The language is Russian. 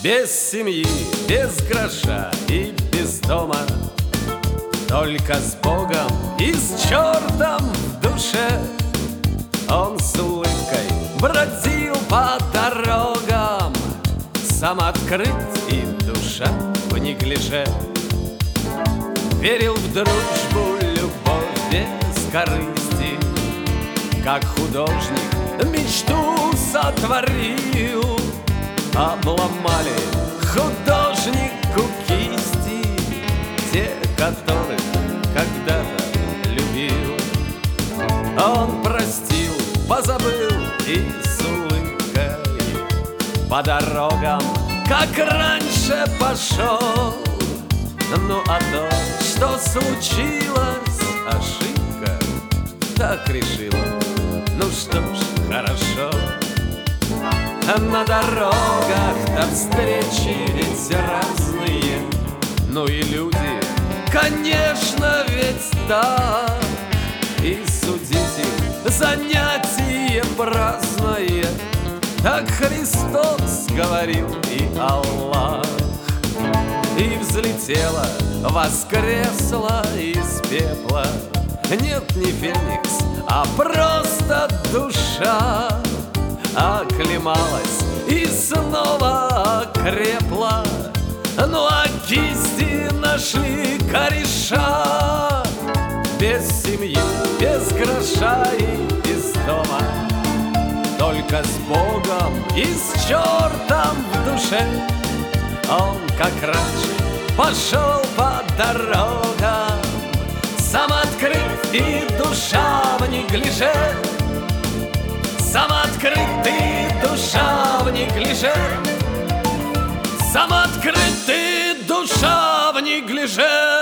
Без семьи, без гроша и без дома, только с Богом и с чертом в душе. Он с улыбкой бродил по дорогам, сам открыт и душа в неглиже. Верил в дружбу, любовь без корысти, как художник мечту сотворил. Обломали художнику кисти те, которых когда-то любил. Он простил, позабыл и с улыбкой по дорогам, как раньше, пошел. Ну а то, что случилось, ошибка, так решила. Ну что ж, хорошо. На дорогах-то встречи ведь разные, ну и люди, конечно, ведь так. И судить их занятие праздное, так Христос говорил и Аллах. И взлетела, воскресла из пепла, нет, не феникс, а просто душа. Оклемалась и снова окрепла, ну а кисти нашли кореша. Без семьи, без гроша и без дома, только с Богом и с чертом в душе. Он, как раньше, пошел по дорогам, сам открыт и душа в неглиже. Сам открытый, душа в неглиже. Сам открытый, душа в неглиже.